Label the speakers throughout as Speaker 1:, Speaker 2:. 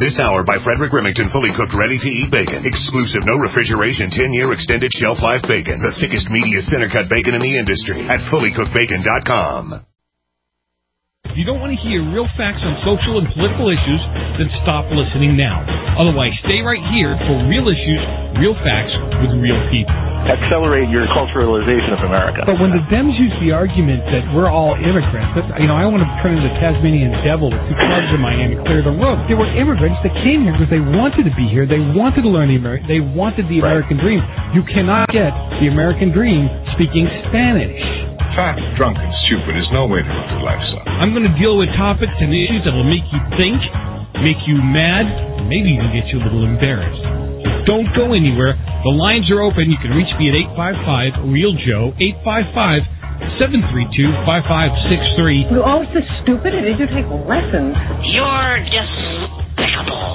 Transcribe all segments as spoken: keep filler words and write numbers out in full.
Speaker 1: This hour by Frederick Remington, fully cooked, ready-to-eat bacon. Exclusive, no refrigeration, ten-year extended shelf life bacon. The thickest, meatiest, center-cut bacon in the industry at fully cooked bacon dot com.
Speaker 2: If you don't want to hear real facts on social and political issues, then stop listening now. Otherwise, stay right here for real issues, real facts with real people.
Speaker 3: Accelerate your culturalization of America.
Speaker 4: But when the Dems use the argument that we're all immigrants, that, you know, I want to turn into the Tasmanian devil with two clubs in my hand and clear the road. They were immigrants that came here because they wanted to be here. They wanted to learn the American. They wanted the
Speaker 3: Right.
Speaker 4: American dream. You cannot get the American dream speaking Spanish.
Speaker 5: Fat, drunk, and stupid is no way to live your life, son.
Speaker 2: I'm going to deal with topics and issues that will make you think, make you mad, and maybe even get you a little embarrassed. Don't go anywhere. The lines are open. You can reach me at eight five five, real Joe, eight five five, seven three two, five five six three.
Speaker 6: You're always so stupid. Did you take lessons?
Speaker 7: You're despicable.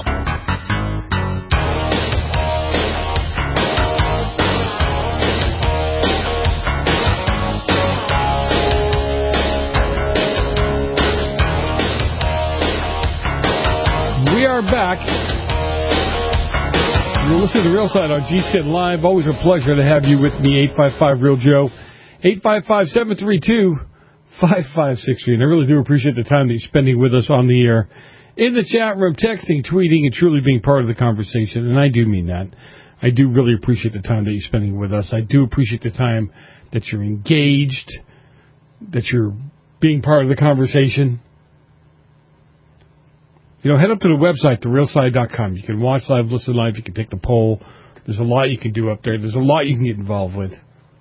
Speaker 4: We are back. You're listening to The Real Side on G C N Live. Always a pleasure to have you with me, eight five five, real Joe, eight five five, seven three two, five five six three. And I really do appreciate the time that you're spending with us on the air, in the chat room, texting, tweeting, and truly being part of the conversation. And I do mean that. I do really appreciate the time that you're spending with us. I do appreciate the time that you're engaged, that you're being part of the conversation. You know, head up to the website, the real side dot com. You can watch live, listen live. You can take the poll. There's a lot you can do up there. There's a lot you can get involved with.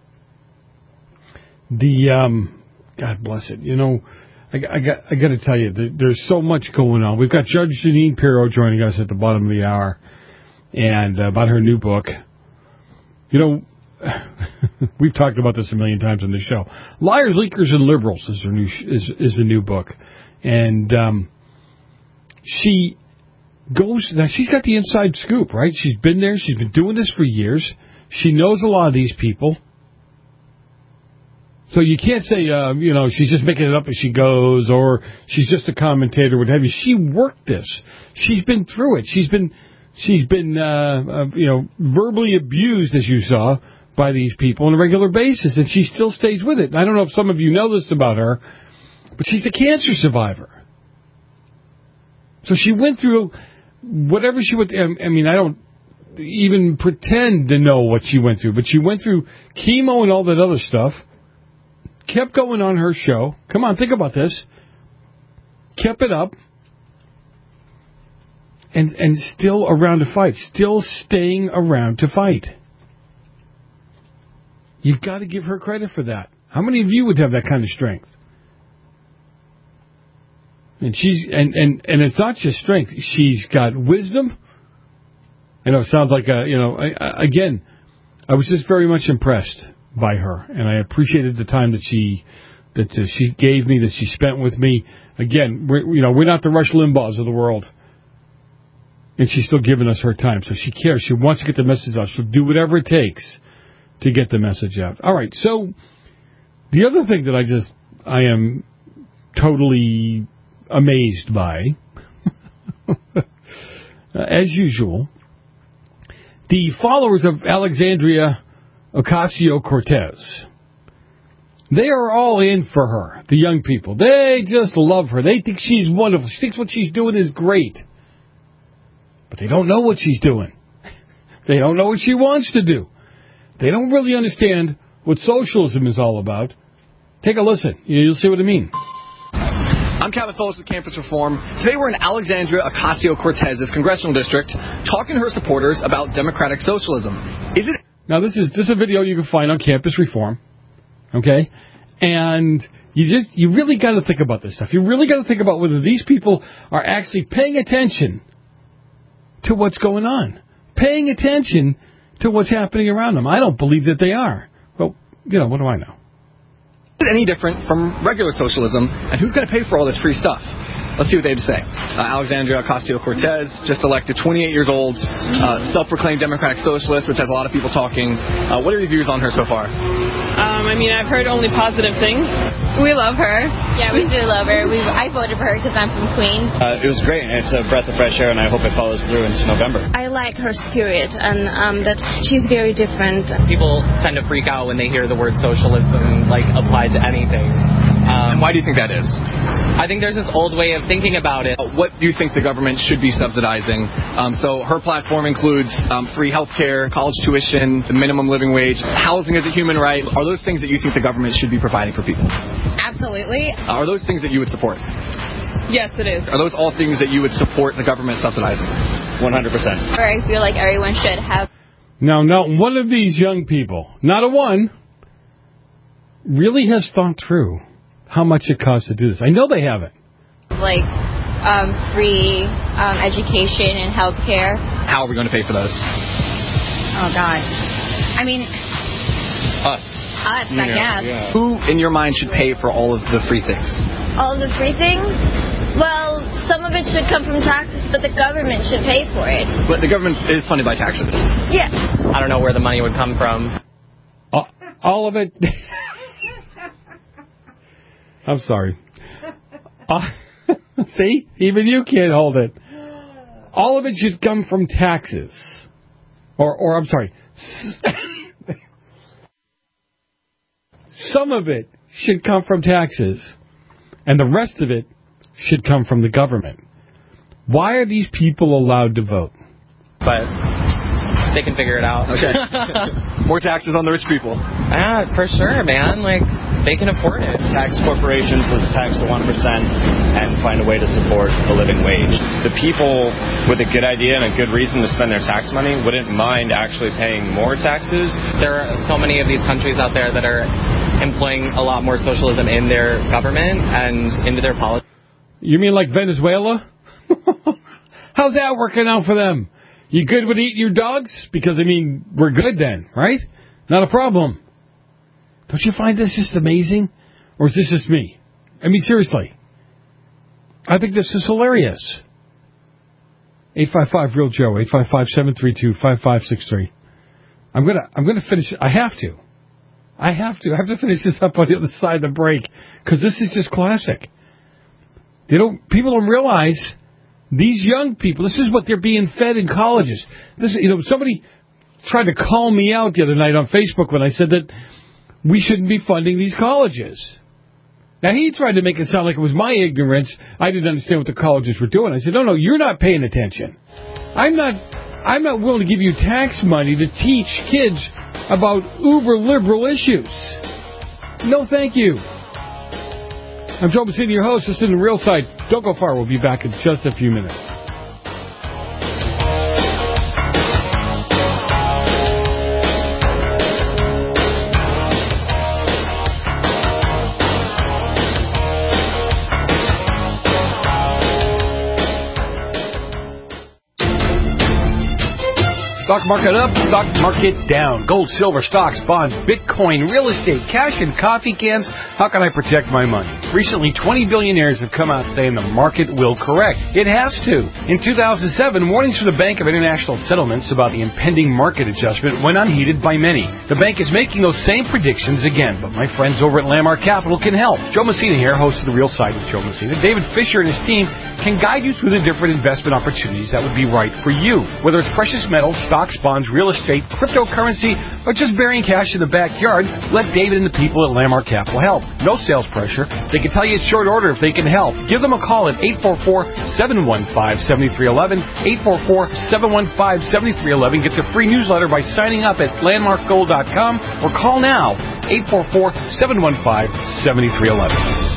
Speaker 4: The, um, God bless it. You know, I, I got, I got to tell you, there's so much going on. We've got Judge Jeanine Pirro joining us at the bottom of the hour, and uh, about her new book. You know, we've talked about this a million times on the show. Liars, Leakers, and Liberals is her new is is the new book, and um, she goes now. She's got the inside scoop, right? She's been there. She's been doing this for years. She knows a lot of these people. So you can't say, uh, you know, she's just making it up as she goes, or she's just a commentator, what have you. She worked this. She's been through it. She's been, she's been, uh, uh, you know, verbally abused, as you saw, by these people on a regular basis, and she still stays with it. I don't know if some of you know this about her, but she's a cancer survivor. So she went through whatever she went through. I mean, I don't even pretend to know what she went through, but she went through chemo and all that other stuff. Kept going on her show. Come on, think about this. Kept it up. And and still around to fight. Still staying around to fight. You've got to give her credit for that. How many of you would have that kind of strength? And she's and, and, and it's not just strength. She's got wisdom. I know it sounds like a, you know, I, I, again, I was just very much impressed by her, and I appreciated the time that she that uh, she gave me, that she spent with me. Again, we're, you know, we're not the Rush Limbaughs of the world, and she's still giving us her time. So she cares. She wants to get the message out. She'll do whatever it takes to get the message out. All right. So the other thing that I just I am totally amazed by, as usual, the followers of Alexandria Ocasio-Cortez, they are all in for her, the young people. They just love her. They think she's wonderful. She thinks what she's doing is great. But they don't know what she's doing. They don't know what she wants to do. They don't really understand what socialism is all about. Take a listen. You'll see what I mean.
Speaker 8: I'm Calvin Phillips with Campus Reform. Today we're in Alexandria Ocasio-Cortez's congressional district talking to her supporters about democratic socialism. Is it...
Speaker 4: Now, this is this is a video you can find on Campus Reform, okay? And you just you really got to think about this stuff. You really got to think about whether these people are actually paying attention to what's going on, paying attention to what's happening around them. I don't believe that they are. Well, you know, what do I know?
Speaker 8: Is it any different from regular socialism, and who's going to pay for all this free stuff? Let's see what they have to say. Uh, Alexandria Ocasio-Cortez, just elected, twenty-eight years old, uh, self-proclaimed Democratic Socialist, which has a lot of people talking. Uh, what are your views on her so far?
Speaker 9: Um, I mean, I've heard only positive things.
Speaker 10: We love her. Yeah, we do love her. We I voted for her because I'm from Queens.
Speaker 11: Uh, it was great. It's a breath of fresh air, and I hope it follows through into November.
Speaker 10: I like her spirit, and um, that she's very different.
Speaker 12: People tend to freak out when they hear the word socialism, like, applied to anything.
Speaker 8: Um, and why do you think that is?
Speaker 12: I think there's this old way of thinking about it.
Speaker 8: Uh, what do you think the government should be subsidizing? Um, so her platform includes um, free health care, college tuition, the minimum living wage, housing as a human right. Are those things that you think the government should be providing for people?
Speaker 10: Absolutely.
Speaker 8: Uh, are those things that you would support?
Speaker 9: Yes, it is.
Speaker 8: Are those all things that you would support the government subsidizing?
Speaker 11: one hundred percent.
Speaker 10: I feel like everyone should have.
Speaker 4: Now, not one of these young people, not a one, really has thought through how much it costs to do this. I know they haven't.
Speaker 10: Like um, free um, education and health care.
Speaker 8: How are we going to pay for those?
Speaker 10: Oh, God. I mean...
Speaker 8: Us.
Speaker 10: Us, I
Speaker 8: yeah,
Speaker 10: guess.
Speaker 8: Yeah. Who, in your mind, should pay for all of the free things?
Speaker 10: All of the free things? Well, some of it should come from taxes, but the government should pay for it.
Speaker 8: But the government is funded by taxes.
Speaker 10: Yeah.
Speaker 12: I don't know where the money would come from.
Speaker 4: Uh, all of it... I'm sorry. Uh, see? Even you can't hold it. All of it should come from taxes. Or, or I'm sorry. Some of it should come from taxes. And the rest of it should come from the government. Why are these people allowed to vote?
Speaker 12: But they can figure it out.
Speaker 8: Okay. More taxes on the rich people.
Speaker 12: Ah, for sure, man. Like, they can afford it.
Speaker 11: Tax corporations, let's tax to one percent and find a way to support a living wage. The people with a good idea and a good reason to spend their tax money wouldn't mind actually paying more taxes.
Speaker 12: There are so many of these countries out there that are employing a lot more socialism in their government and into their politics.
Speaker 4: You mean like Venezuela? How's that working out for them? You good with eating your dogs? Because, I mean, we're good then, right? Not a problem. Don't you find this just amazing? Or is this just me? I mean, seriously. I think this is hilarious. eight five five real Joe, eight five five, seven three two, five five six three. I'm going to I'm gonna finish. I have to. I have to. I have to finish this up on the other side of the break. Because this is just classic. You know, people don't realize... These young people, this is what they're being fed in colleges. This, you know, somebody tried to call me out the other night on Facebook when I said that we shouldn't be funding these colleges. Now, he tried to make it sound like it was my ignorance. I didn't understand what the colleges were doing. I said, no, no, you're not paying attention. I'm not, I'm not willing to give you tax money to teach kids about uber-liberal issues. No, thank you. I'm Joe Messina, your host. This is The Real Side. Don't go far. We'll be back in just a few minutes. Stock market up, stock market down. Gold, silver, stocks, bonds, Bitcoin, real estate, cash, and coffee cans. How can I protect my money? Recently, twenty billionaires have come out saying the market will correct. It has to. In two thousand seven, warnings from the Bank of International Settlements about the impending market adjustment went unheeded by many. The bank is making those same predictions again, but my friends over at Landmark Capital can help. Joe Messina here, host of The Real Side with Joe Messina. David Fisher and his team can guide you through the different investment opportunities that would be right for you. Whether it's precious metals, stocks, bonds, real estate, cryptocurrency, or just burying cash in the backyard, let David and the people at Landmark Capital help. No sales pressure. They can tell you it's short order if they can help. Give them a call at eight four four, seven one five, seven three one one, eight four four, seven one five, seven three one one. Get their free newsletter by signing up at landmark gold dot com or call now, eight four four, seven one five, seven three one one.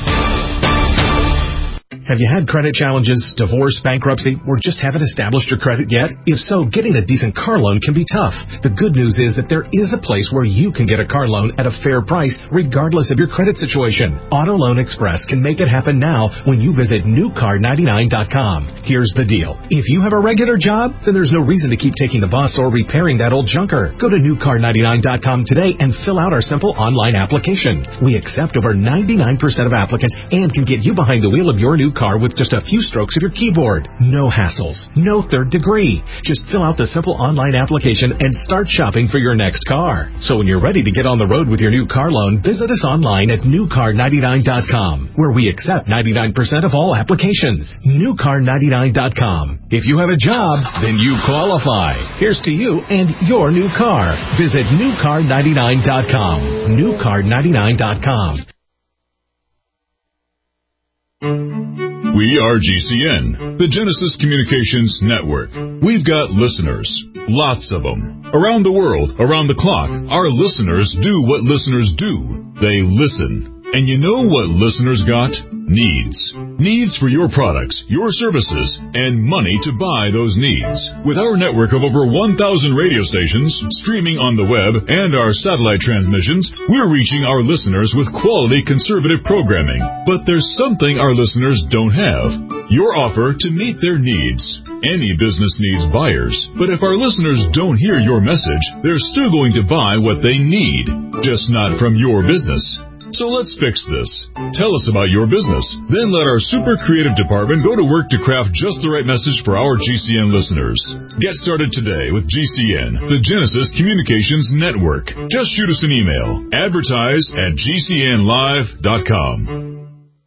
Speaker 13: Have you had credit challenges, divorce, bankruptcy, or just haven't established your credit yet? If so, getting a decent car loan can be tough. The good news is that there is a place where you can get a car loan at a fair price, regardless of your credit situation. Auto Loan Express can make it happen now when you visit new car ninety-nine dot com. Here's the deal. If you have a regular job, then there's no reason to keep taking the bus or repairing that old junker. Go to new car ninety-nine dot com today and fill out our simple online application. We accept over ninety-nine percent of applicants and can get you behind the wheel of your new car. car with just a few strokes of your keyboard. No hassles, no third degree. Just fill out the simple online application and start shopping for your next car. So when you're ready to get on the road with your new car loan, visit us online at new car ninety-nine dot com, where we accept ninety-nine percent of all applications. new car ninety-nine dot com. If you have a job, then you qualify. Here's to you and your new car. Visit new car ninety-nine dot com. new car ninety-nine dot com.
Speaker 5: We are G C N, the Genesis Communications Network. We've got listeners, lots of them. Around the world, around the clock, our listeners do what listeners do. They listen. And you know what listeners got? Needs. Needs for your products, your services, and money to buy those needs. With our network of over one thousand radio stations, streaming on the web, and our satellite transmissions, we're reaching our listeners with quality conservative programming. But there's something our listeners don't have. Your offer to meet their needs. Any business needs buyers, but if our listeners don't hear your message, they're still going to buy what they need, just not from your business. So let's fix this. Tell us about your business. Then let our super creative department go to work to craft just the right message for our G C N listeners. Get started today with G C N, the Genesis Communications Network. Just shoot us an email. Advertise at g c n live dot com.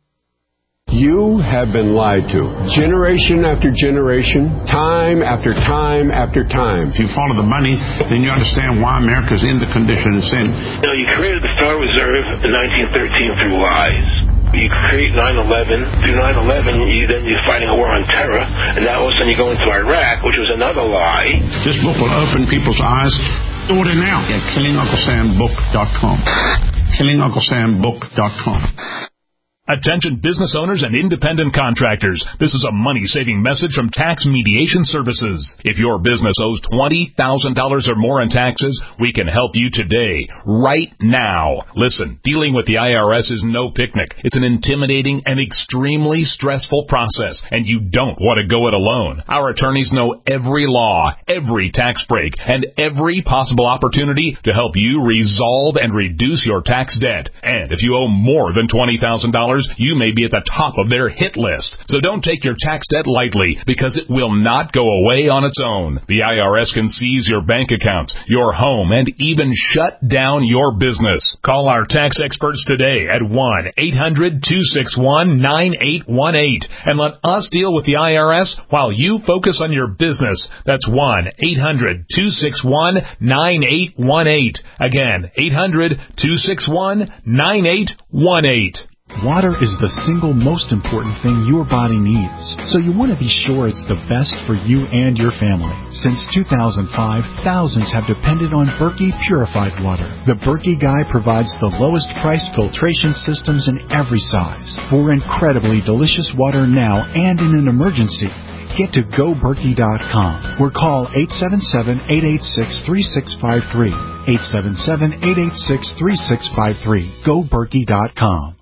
Speaker 14: You have been lied to. Generation after generation, time after time after time.
Speaker 15: If you follow the money, then you understand why America's in the condition it's in.
Speaker 16: You know, you created the Star Reserve in nineteen thirteen through lies. You create nine eleven. Through nine eleven, you, then you're fighting a war on terror, and now all of a sudden you go into Iraq, which was another lie.
Speaker 15: This book will open people's eyes. Order now at killing uncle sam book dot com. killing uncle sam book dot com.
Speaker 17: Attention business owners and independent contractors. This is a money-saving message from Tax Mediation Services. If your business owes twenty thousand dollars or more in taxes, we can help you today, right now. Listen, dealing with the I R S is no picnic. It's an intimidating and extremely stressful process, and you don't want to go it alone. Our attorneys know every law, every tax break, and every possible opportunity to help you resolve and reduce your tax debt. And if you owe more than twenty thousand dollars, you may be at the top of their hit list. So don't take your tax debt lightly, because it will not go away on its own. The I R S can seize your bank accounts, your home, and even shut down your business. Call our tax experts today at one eight hundred two six one nine eight one eight and let us deal with the I R S while you focus on your business. That's one eight hundred two six one nine eight one eight. Again, eight hundred two six one nine eight one eight.
Speaker 18: Water is the single most important thing your body needs, so you want to be sure it's the best for you and your family. Since two thousand five, thousands have depended on Berkey purified water. The Berkey Guy provides the lowest priced filtration systems in every size for incredibly delicious water now and in an emergency. Get to go berkey dot com or call eight seven seven, eight eight six, three six five three. eight seven seven, eight eight six, three six five three. go berkey dot com.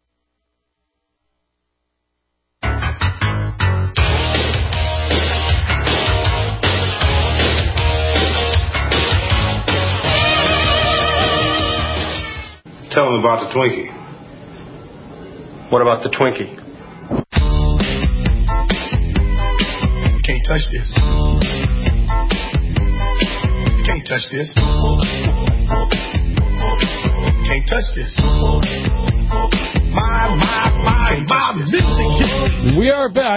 Speaker 15: Tell them about the Twinkie.
Speaker 3: What about the Twinkie?
Speaker 19: Can't touch this. Can't touch this. Can't touch this. My, my, my, my music.
Speaker 4: We are back.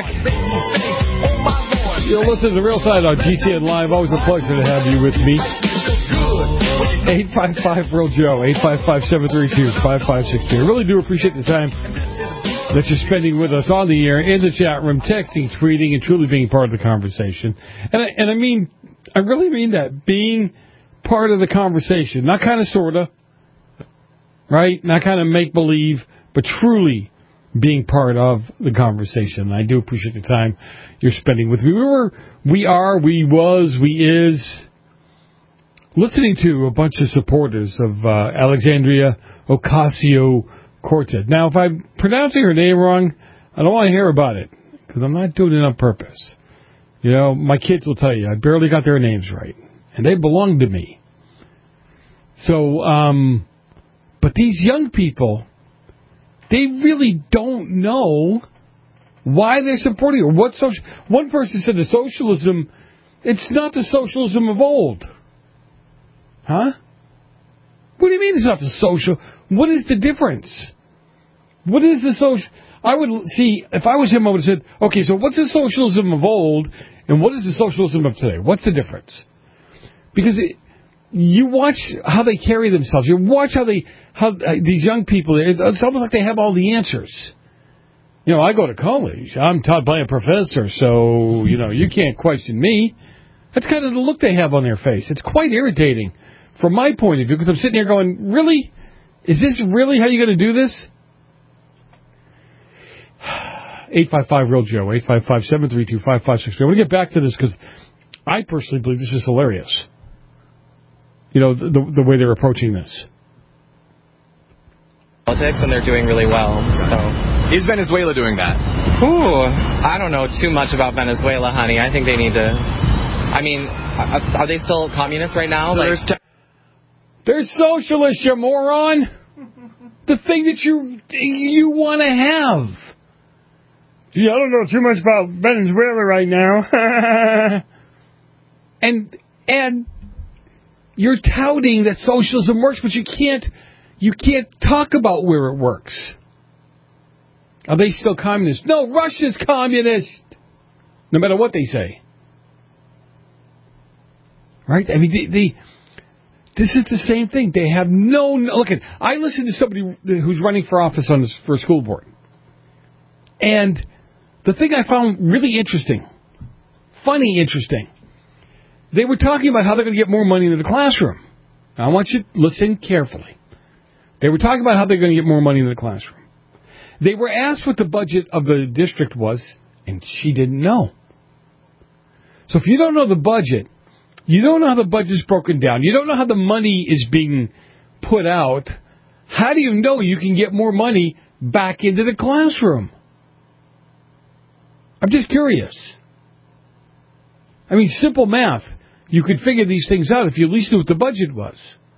Speaker 4: You'll listen to The Real Side on G C N Live. Always a pleasure to have you with me. eight five five, real Joe, eight five five, seven three two, five five six two. I really do appreciate the time that you're spending with us on the air, in the chat room, texting, tweeting, and truly being part of the conversation. And I, and I mean, I really mean that, being part of the conversation. Not kind of, sort of, right? Not kind of make-believe, but truly being part of the conversation. I do appreciate the time you're spending with me. We were, we are, we was, we is... listening to a bunch of supporters of uh, Alexandria Ocasio-Cortez. Now, if I'm pronouncing her name wrong, I don't want to hear about it, because I'm not doing it on purpose. You know, my kids will tell you, I barely got their names right, and they belong to me. So, um, but these young people, they really don't know Why they're supporting it? What social? One person said the socialism. It's not the socialism of old. Huh? What do you mean it's not the social? What is the difference? What is the social? I would see, if I was him, I would have said, okay, so what's the socialism of old and what is the socialism of today? What's the difference? Because it, you watch how they carry themselves. You watch how they, how uh, these young people, it's, it's almost like they have all the answers. You know, I go to college. I'm taught by a professor, so, you know, you can't question me. That's kind of the look they have on their face. It's quite irritating from my point of view, because I'm sitting here going, really? Is this really how you're going to do this? eight five five real Joe, eight five five, seven three two, five five six three. I want to get back to this because I personally believe this is hilarious. You know, the, the, the way they're approaching this.
Speaker 12: Politics, and they're doing really well. So,
Speaker 8: is Venezuela doing that?
Speaker 12: Ooh, I don't know too much about Venezuela, honey. I think they need to. I mean, are, are they still communists right now? Like,
Speaker 4: t- they're socialists, you moron. The thing that you you want to have. Gee, I don't know too much about Venezuela right now. and and you're touting that socialism works, but you can't you can't talk about where it works. Are they still communist? No, Russia's communist. No matter what they say. Right? I mean, the, the this is the same thing. They have no... Look, at, I listened to somebody who's running for office on this, for a school board. And the thing I found really interesting, funny interesting, they were talking about how they're going to get more money into the classroom. Now, I want you to listen carefully. They were talking about how they're going to get more money into the classroom. They were asked what the budget of the district was, and she didn't know. So if you don't know the budget, you don't know how the budget's broken down, you don't know how the money is being put out, how do you know you can get more money back into the classroom? I'm just curious. I mean, simple math. You could figure these things out if you at least knew what the budget was.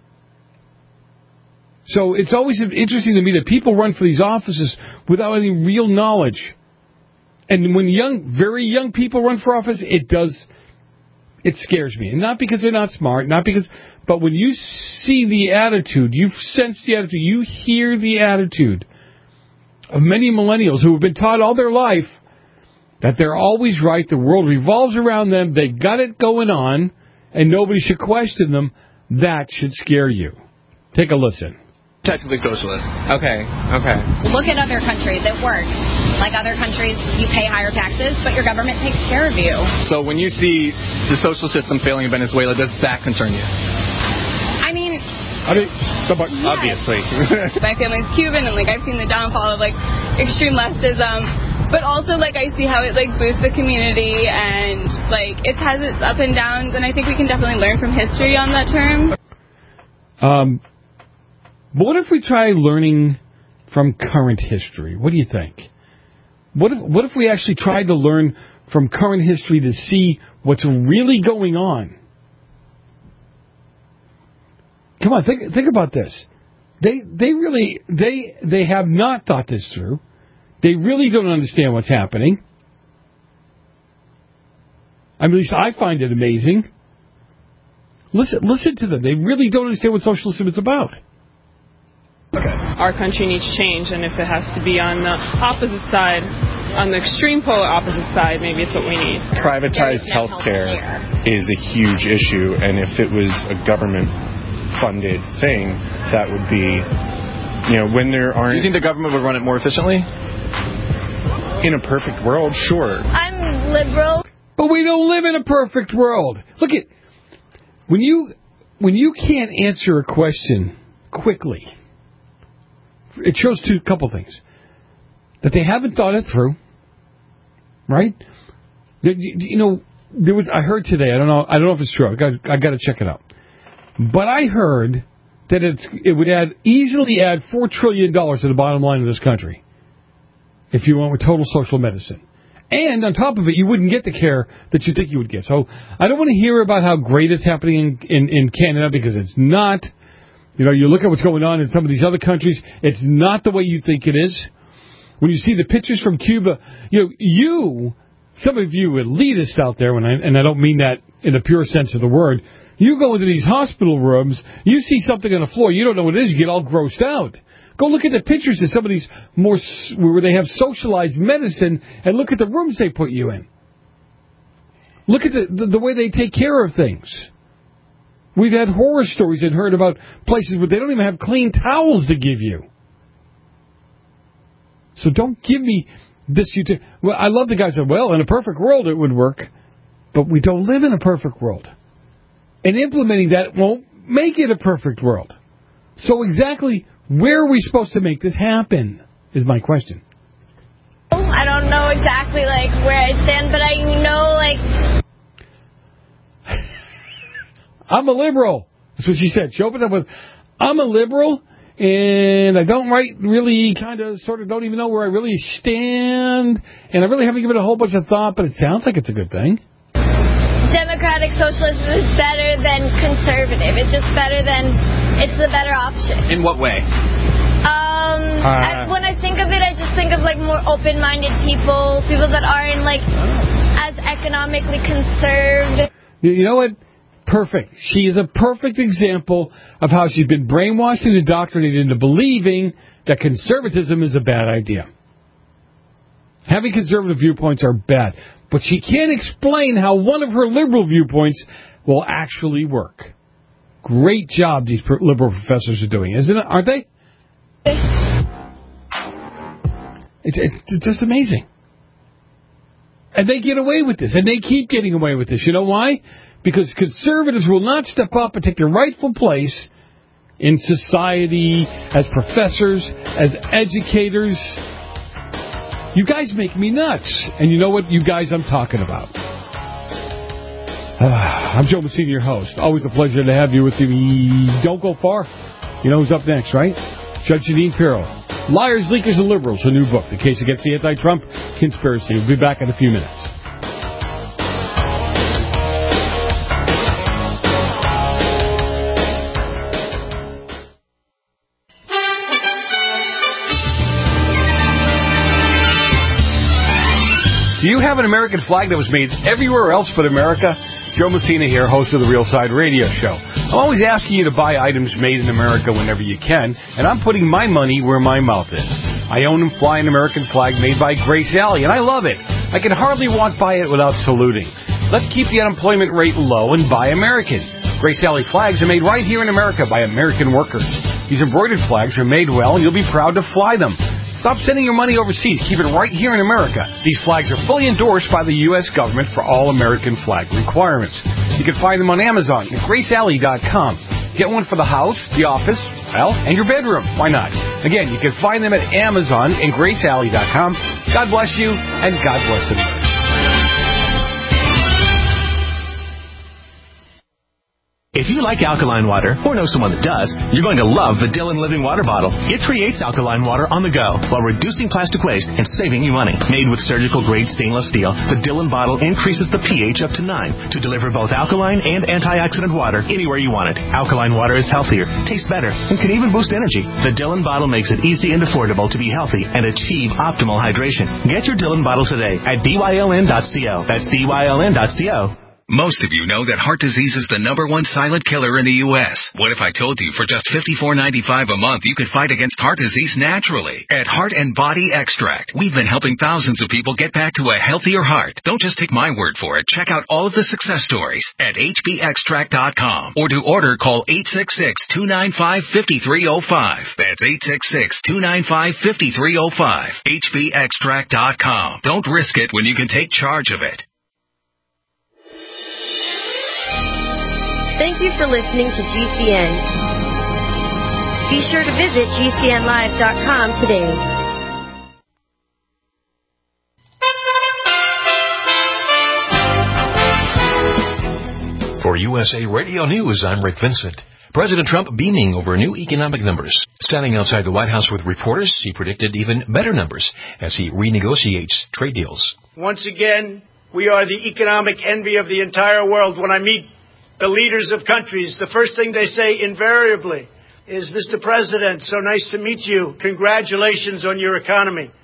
Speaker 4: So it's always interesting to me that people run for these offices without any real knowledge. And when young, very young people run for office, it does, it scares me. And not because they're not smart, not because, but when you see the attitude, you sense the attitude, you hear the attitude of many millennials who have been taught all their life that they're always right, the world revolves around them, they got it going on, and nobody should question them, that should scare you. Take a listen.
Speaker 8: Technically socialist.
Speaker 12: Okay, okay.
Speaker 20: Look at other countries. It works. Like other countries, you pay higher taxes, but your government takes care of you.
Speaker 8: So when you see the social system failing in Venezuela, does that concern you?
Speaker 20: I mean...
Speaker 4: I mean,
Speaker 20: yes.
Speaker 8: Obviously.
Speaker 9: My family's Cuban, and, like, I've seen the downfall of, like, extreme leftism. But also, like, I see how it, like, boosts the community, and, like, it has its up and downs, and I think we can definitely learn from history on that term.
Speaker 4: Um... But what if we try learning from current history? What do you think? What if what if we actually tried to learn from current history to see what's really going on? Come on, think think about this. They they really they they have not thought this through. They really don't understand what's happening. I mean, at least I find it amazing. Listen listen to them. They really don't understand what socialism is about.
Speaker 9: Okay. Our country needs change, and if it has to be on the opposite side, on the extreme polar opposite side, maybe it's what we need.
Speaker 11: Privatized health care is a huge issue, and if it was a government-funded thing, that would be, you know, when there aren't...
Speaker 8: Do you think the government would run it more efficiently?
Speaker 11: In a perfect world, sure.
Speaker 10: I'm liberal.
Speaker 4: But we don't live in a perfect world. Look at... When you, when you can't answer a question quickly... It shows two couple things. That they haven't thought it through. Right? That, you know, there was I heard today, I don't know I don't know if it's true. I got I got to check it out. But I heard that it's it would add easily add four trillion dollars to the bottom line of this country if you went with total social medicine. And on top of it, you wouldn't get the care that you think you would get. So I don't want to hear about how great it's happening in, in, in Canada, because it's not. You know, you look at what's going on in some of these other countries, it's not the way you think it is. when you see the pictures from Cuba, you know, you, some of you elitists out there, when I, and I don't mean that in the pure sense of the word, you go into these hospital rooms, you see something on the floor, you don't know what it is, you get all grossed out. Go look at the pictures of some of these more, where they have socialized medicine, and look at the rooms they put you in. Look at the, the, the way they take care of things. We've had horror stories and heard about places where they don't even have clean towels to give you. So don't give me this. You t- well, I love the guy who said, well, in a perfect world it would work, but we don't live in a perfect world. And implementing that won't make it a perfect world. So exactly where are we supposed to make this happen is my question.
Speaker 10: I don't know exactly like where I stand, but I know like
Speaker 4: I'm a liberal. That's what she said. She opened up with, I'm a liberal, and I don't right really kind of sort of don't even know where I really stand, and I really haven't given it a whole bunch of thought, but it sounds like it's a good thing.
Speaker 10: Democratic socialism is better than conservative. It's just better than, it's the better option.
Speaker 8: In what way?
Speaker 10: Um,
Speaker 4: Uh,
Speaker 10: I, when I think of it, I just think of like more open-minded people, people that aren't like as economically conserved.
Speaker 4: You know what? Perfect. She is a perfect example of how she's been brainwashed and indoctrinated into believing that conservatism is a bad idea. Having conservative viewpoints are bad. But she can't explain how one of her liberal viewpoints will actually work. Great job these liberal professors are doing, isn't it? Aren't they? It's, it's just amazing. And they get away with this, and they keep getting away with this. You know why? Because conservatives will not step up and take their rightful place in society, as professors, as educators. You guys make me nuts. And you know what, you guys I'm talking about. Uh, I'm Joe Messina, your host. Always a pleasure to have you with me. Don't go far. You know who's up next, right? Judge Jeanine Pirro. Liars, Leakers, and Liberals, a new book, The Case Against the Anti-Trump Conspiracy. We'll be back in a few minutes. Do you have an American flag that was made everywhere else but America? Joe Messina here, host of the Real Side Radio Show. I'm always asking you to buy items made in America whenever you can, and I'm putting my money where my mouth is. I own and fly an American flag made by Grace Alley, and I love it. I can hardly walk by it without saluting. Let's keep the unemployment rate low and buy American. Grace Alley flags are made right here in America by American workers. These embroidered flags are made well, and you'll be proud to fly them. Stop sending your money overseas. Keep it right here in America. These flags are fully endorsed by the U S government for all American flag requirements. You can find them on Amazon at grace alley dot com. Get one for the house, the office, well, and your bedroom. Why not? Again, you can find them at Amazon and grace alley dot com. God bless you, and God bless America.
Speaker 13: If you like alkaline water, or know someone that does, you're going to love the Dillon Living Water Bottle. It creates alkaline water on the go while reducing plastic waste and saving you money. Made with surgical-grade stainless steel, the Dillon bottle increases the pH up to nine to deliver both alkaline and antioxidant water anywhere you want it. Alkaline water is healthier, tastes better, and can even boost energy. The Dillon bottle makes it easy and affordable to be healthy and achieve optimal hydration. Get your Dillon bottle today at D Y L N dot co. That's D Y L N dot co.
Speaker 21: Most of you know that heart disease is the number one silent killer in the U S. What if I told you for just fifty-four ninety-five a month you could fight against heart disease naturally? At Heart and Body Extract, we've been helping thousands of people get back to a healthier heart. Don't just take my word for it. Check out all of the success stories at H B extract dot com. Or to order, call eight six six, two nine five, five three zero five. That's eight six six, two nine five, five three zero five. H B extract dot com. Don't risk it when you can take charge of it.
Speaker 22: Thank you for listening to G C N. Be sure to visit G C N live dot com today.
Speaker 23: For U S A Radio News, I'm Rick Vincent. President Trump beaming over new economic numbers. Standing outside the White House with reporters, he predicted even better numbers as he renegotiates trade deals.
Speaker 24: Once again, we are the economic envy of the entire world. When I meet the leaders of countries, the first thing they say invariably is, Mister President, so nice to meet you. Congratulations on your economy.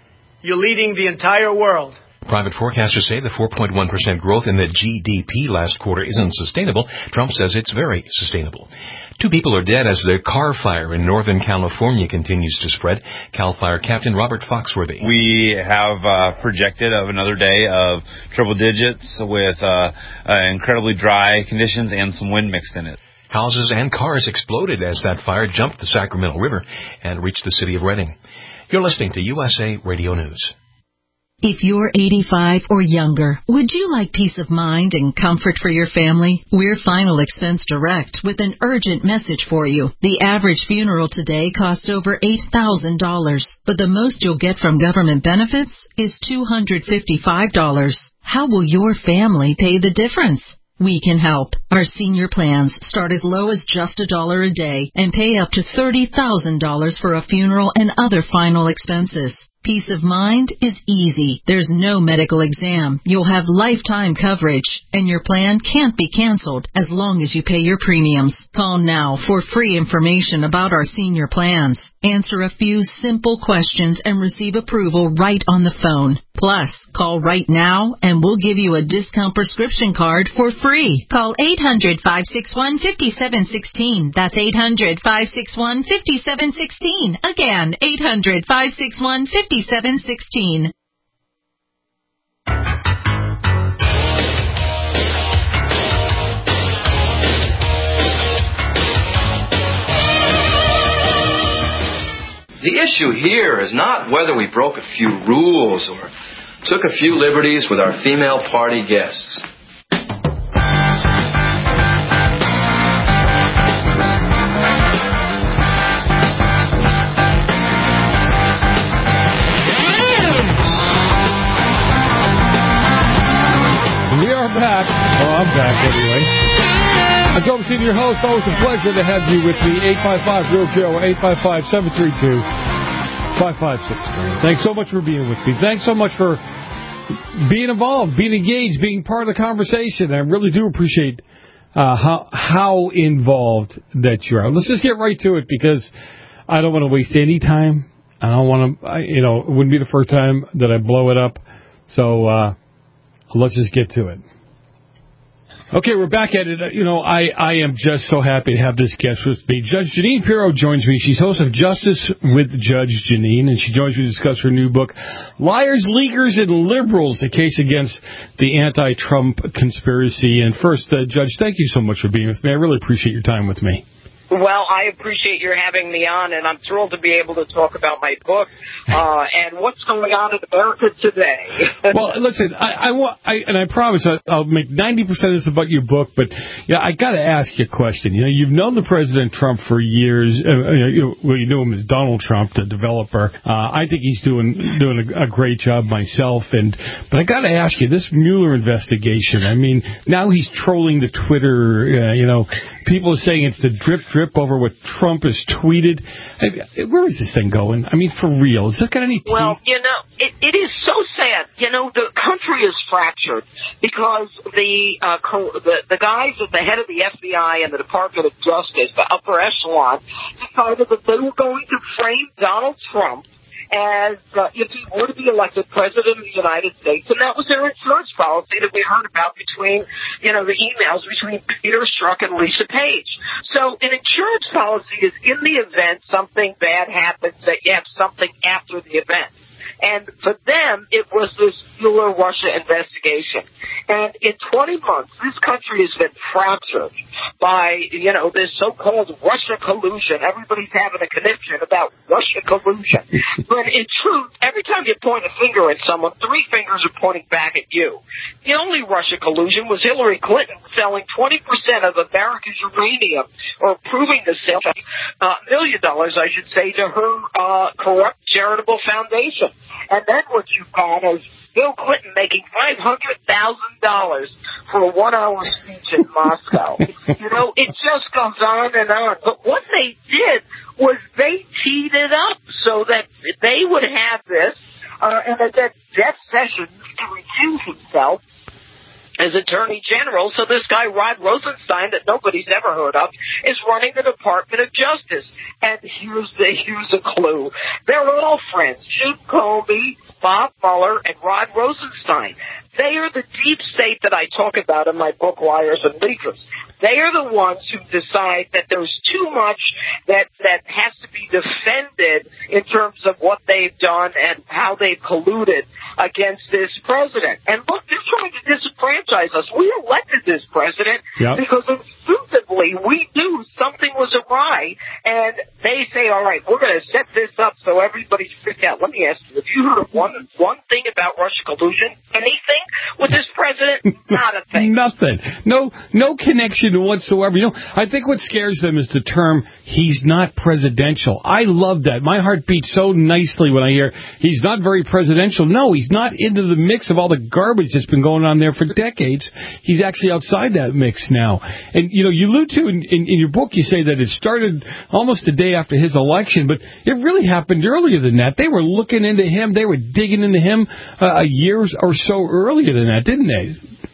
Speaker 24: you're leading the entire world.
Speaker 23: Private forecasters say the four point one percent growth in the G D P last quarter isn't sustainable. Trump says it's very sustainable. Two people are dead as the car fire in Northern California continues to spread. CAL FIRE Captain Robert Foxworthy.
Speaker 1: We have uh, projected of another day of triple digits with uh, uh, incredibly dry conditions and some wind mixed in it.
Speaker 23: Houses and cars exploded as that fire jumped the Sacramento River and reached the city of Redding. You're listening to U S A Radio News.
Speaker 2: If you're eighty-five or younger, would you like peace of mind and comfort for your family? We're Final Expense Direct with an urgent message for you. The average funeral today costs over eight thousand dollars, but the most you'll get from government benefits is two hundred fifty-five dollars. How will your family pay the difference? We can help. Our senior plans start as low as just a dollar a day and pay up to thirty thousand dollars for a funeral and other final expenses. Peace of mind is easy. There's no medical exam. You'll have lifetime coverage, and your plan can't be canceled as long as you pay your premiums. Call now for free information about our senior plans. Answer a few simple questions and receive approval right on the phone. Plus, call right now and we'll give you a discount prescription card for free. Call eight hundred, five six one, five seven one six. That's eight hundred, five six one, five seven one six. Again, eight hundred, five six one, five seven one six.
Speaker 6: The issue here is not whether we broke a few rules or took a few liberties with our female party guests.
Speaker 4: We are back. Oh, I'm back anyway. I'm Tom Senior, your host. Always a pleasure to have you with me. eight five five, zero zero, eight five five, seven three two, five five six. Thanks so much for being with me. Thanks so much for being involved, being engaged, being part of the conversation. I really do appreciate uh, how how involved that you are. Let's just get right to it because I don't want to waste any time. I don't want to, you know, it wouldn't be the first time that I blow it up. So uh, let's just get to it. Okay, we're back at it. You know, I, I am just so happy to have this guest with me. Judge Jeanine Pirro joins me. She's host of Justice with Judge Jeanine, and she joins me to discuss her new book, Liars, Leakers, and Liberals, a case against the anti-Trump conspiracy. And first, uh, Judge, thank you so much for being with me. I really appreciate your time with me.
Speaker 7: Well, I appreciate your having me on, and I'm thrilled to be able to talk about my book uh, and what's going on in America today. Well,
Speaker 4: listen, I, I, want, I and I promise I, I'll make ninety percent of this about your book, but yeah, I got to ask you a question. You know, you've known the President Trump for years. Uh, you know, well, you knew him as Donald Trump, the developer. Uh, I think he's doing doing a, a great job myself, and but I got to ask you, this Mueller investigation. I mean, now he's trolling the Twitter. Uh, you know. People are saying it's the drip drip over what Trump has tweeted. Where is this thing going? I mean, for real. Is that got any teeth?
Speaker 7: Well, you know, it, it is so sad. You know, the country is fractured because the, uh, the the guys at the head of the F B I and the Department of Justice, the upper echelon, decided that they were going to frame Donald Trump as uh, if he were to be elected president of the United States, and that was their insurance policy that we heard about between, you know, the emails between Peter Strzok and Lisa Page. So an insurance policy is in the event something bad happens that you have something after the event. And for them, it was this Mueller-Russia investigation. And in twenty months, this country has been fractured by, you know, this so-called Russia collusion. Everybody's having a conniption about Russia collusion. But in truth, every time you point a finger at someone, three fingers are pointing back at you. The only Russia collusion was Hillary Clinton selling twenty percent of America's uranium, or approving the sale, uh, million dollars, I should say, to her uh, corrupt charitable foundation. And then what you've got is Bill Clinton making five hundred thousand dollars for a one-hour speech in Moscow. You know, it just goes on and on. But what they did was they teed it up so that they would have this, uh, and that Jeff Sessions to recuse himself as Attorney General. So this guy, Rod Rosenstein, that nobody's ever heard of, is running the Department of Justice. And here's the here's a clue. They're all friends. Jim Comey, Bob Mueller, and Rod Rosenstein. They are the deep state that I talk about in my book, Liars and Leakers. They are the ones who decide that there's too much that that has to be defended in terms of what they've done and how they've colluded against this president. And look, they're trying to disenfranchise us. We elected this president yep. because instinctively we knew something was awry, and they say, all right, we're going to set this up so everybody's freaked out. Let me ask you, have you heard of one, one thing about Russian collusion? Anything with this president? Not a thing.
Speaker 4: Nothing. No, no connection whatsoever. You know, I think what scares them is the term, he's not presidential. I love that. My heart beats so nicely when I hear he's not very presidential. No, he's not into the mix of all the garbage that's been going on there for decades. He's actually outside that mix now. And, you know, you allude to in, in, in your book, you say that it started almost a day after his election, but it really happened earlier than that. They were looking into him. They were digging into him uh, a year or so earlier than that, didn't they?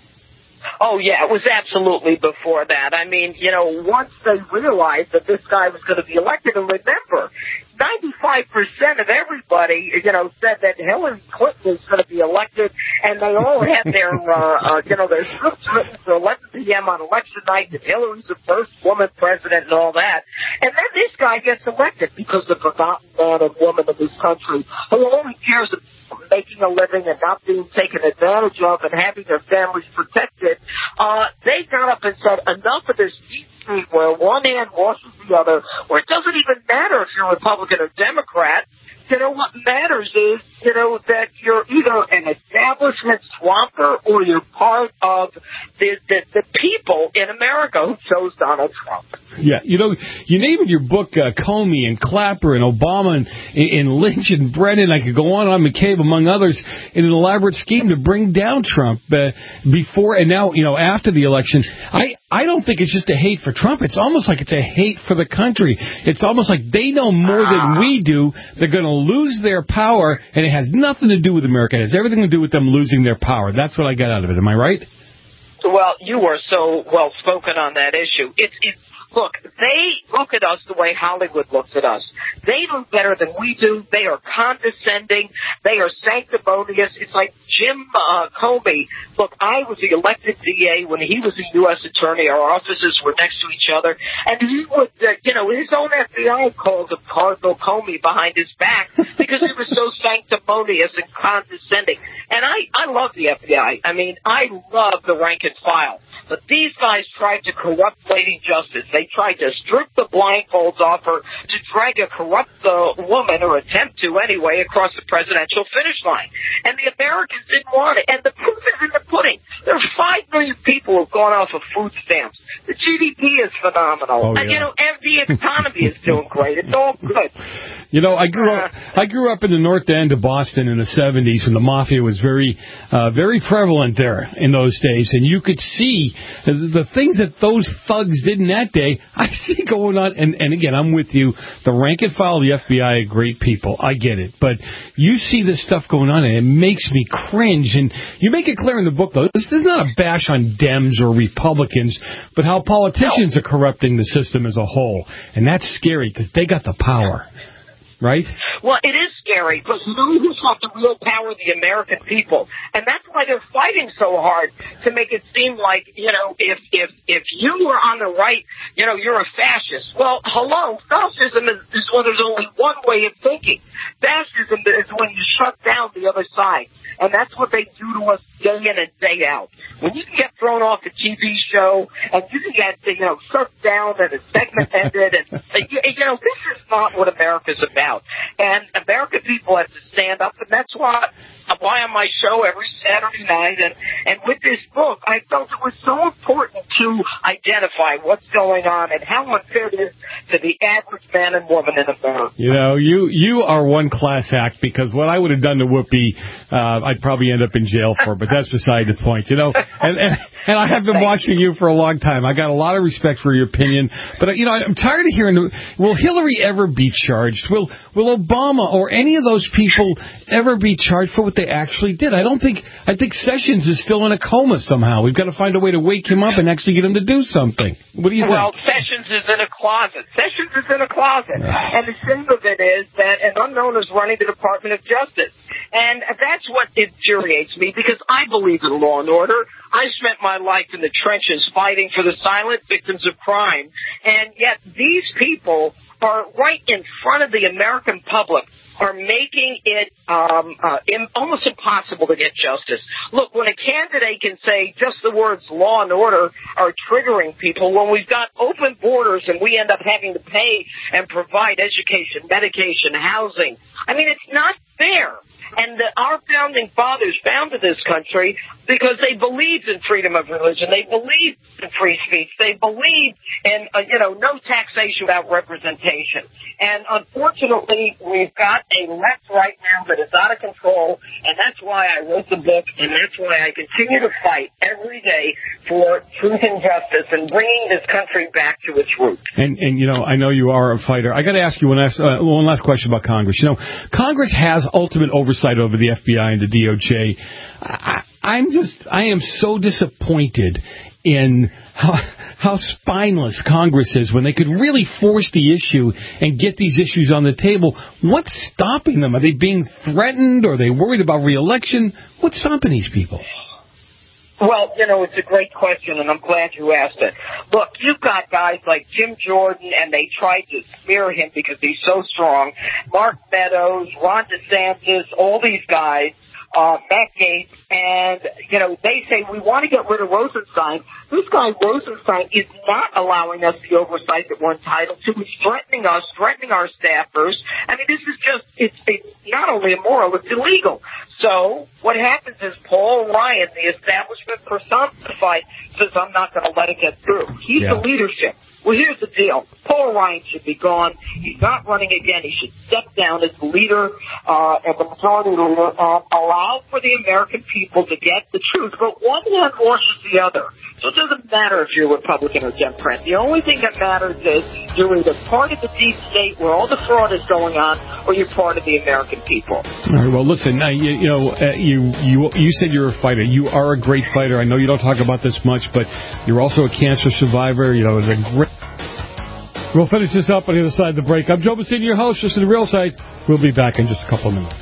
Speaker 7: Oh, yeah, it was absolutely before that. I mean, you know, once they realized that this guy was going to be elected, and remember, ninety-five percent of everybody, you know, said that Hillary Clinton was going to be elected, and they all had their, uh, uh, you know, their scripts written for eleven p.m. on election night that Hillary's the first woman president and all that. And then this guy gets elected because the forgotten man and woman of this country who only cares about making a living and not being taken advantage of and having their families protected, uh, they got up and said, enough of this deep state where one hand washes the other, where it doesn't even matter if you're Republican or Democrat. You know, what matters is, you know, that you're either an establishment swamper or you're part of the, the, the people in America who chose Donald Trump.
Speaker 4: Yeah, you know, you name in your book uh, Comey and Clapper and Obama and, and Lynch and Brennan. I could go on on McCabe, among others, in an elaborate scheme to bring down Trump uh, before and now, you know, after the election. I, I don't think it's just a hate for Trump. It's almost like it's a hate for the country. It's almost like they know more than we do. They're going to lose their power, and it has nothing to do with America. It has everything to do with them losing their power. That's what I got out of it. Am I right?
Speaker 7: Well, you are so well spoken on that issue. It's it's look, they look at us the way Hollywood looks at us. They do better than we do. They are condescending. They are sanctimonious. It's like Jim uh, Comey. Look, I was the elected D A when he was a U S attorney. Our offices were next to each other. And he would, uh, you know, his own F B I called him Cardinal Comey behind his back because he was so sanctimonious and condescending. And I, I love the F B I. I mean, I love the rank and file. But these guys tried to corrupt Lady Justice. They tried to strip the blindfolds off her to drag a corrupt uh, woman, or attempt to anyway, across the presidential finish line. And the Americans didn't want it. And the proof is in the pudding. There are five million people who have gone off of food stamps. The G D P is phenomenal. Oh, yeah. And, you know, and the economy is doing great. It's all good.
Speaker 4: You know, I grew up. I grew up in the North End of Boston in the seventies when the mafia was very, uh, very prevalent there in those days, and you could see the things that those thugs did in that day. I see going on, and, and again, I'm with you. The rank and file of the F B I are great people. I get it, but you see this stuff going on, and it makes me cringe. And you make it clear in the book, though, this is not a bash on Dems or Republicans, but how politicians no. are corrupting the system as a whole, and that's scary because they got the power. Right?
Speaker 7: Well, it is scary, but you know who's got the real power? The American people. And that's why they're fighting so hard to make it seem like, you know, if if if you were on the right, you know, you're a fascist. Well, hello, fascism is, is when there's only one way of thinking. Fascism is when you shut down the other side. And that's what they do to us day in and day out. When you can get thrown off a T V show, and you can get, you know, shut down and a segment ended, and, you, you know, this is not what America's about. And American people have to stand up, and that's why why on my show every Saturday night, and, and with this book, I felt it was so important to identify what's going on and how unfair it is to the average man and woman in America.
Speaker 4: You know, you you are one class act, because what I would have done to Whoopi, uh, I'd probably end up in jail for, but that's beside the point, you know. And, and, and I have been watching you for a long time. I got a lot of respect for your opinion, but, you know, I'm tired of hearing, will Hillary ever be charged? Will, will Obama or any of those people ever be charged for what they actually did. I don't think, I think Sessions is still in a coma somehow. We've got to find a way to wake him up and actually get him to do something. What do you
Speaker 7: well,
Speaker 4: think?
Speaker 7: Well, Sessions is in a closet. Sessions is in a closet. And the shame of it is that an unknown is running the Department of Justice. And that's what infuriates me, because I believe in law and order. I spent my life in the trenches fighting for the silent victims of crime. And yet these people are right in front of the American public, are making it um, uh, in, almost impossible to get justice. Look, when a candidate can say just the words law and order are triggering people, when we've got open borders and we end up having to pay and provide education, medication, housing, I mean, it's not fair. And the, our founding fathers founded this country because they believed in freedom of religion. They believed in free speech. They believed in, uh, you know, no taxation without representation. And unfortunately, we've got a left right now that is out of control, and that's why I wrote the book, and that's why I continue to fight every day for truth and justice and bringing this country back to its roots.
Speaker 4: And, and you know, I know you are a fighter. I got to ask you one last, uh, one last question about Congress. You know, Congress has ultimate oversight over the F B I and the D O J. I, I'm just, I am so disappointed in how, how spineless Congress is when they could really force the issue and get these issues on the table. What's stopping them? Are they being threatened? Or are they worried about re-election? What's stopping these people?
Speaker 7: Well, you know, it's a great question, and I'm glad you asked it. Look, you've got guys like Jim Jordan, and they tried to smear him because he's so strong. Mark Meadows, Ron DeSantis, all these guys, uh, Matt Gaetz, and, you know, they say we want to get rid of Rosenstein. This guy, Rosenstein, is not allowing us the oversight that we're entitled to. He's threatening us, threatening our staffers. I mean, this is just, it's, it's not only immoral, it's illegal. So what happens is Paul Ryan, the establishment personified, says, I'm not going to let it get through. He's
Speaker 4: Yeah.
Speaker 7: the leadership. Well, here's the deal. Paul Ryan should be gone. He's not running again. He should step down as the leader uh, and the majority leader and allow for the American people to get the truth. But one hand washes the other. So it doesn't matter if you're Republican or Democrat. The only thing that matters is you're either part of the deep state where all the fraud is going on, or you're part of the American people.
Speaker 4: All right, well, listen, uh, you, you know, uh, you, you you said you're a fighter. You are a great fighter. I know you don't talk about this much, but you're also a cancer survivor. You know, it's a great... We'll finish this up on the other side of the break. I'm Joe Bassini, your host. This is The Real Side. We'll be back in just a couple of minutes.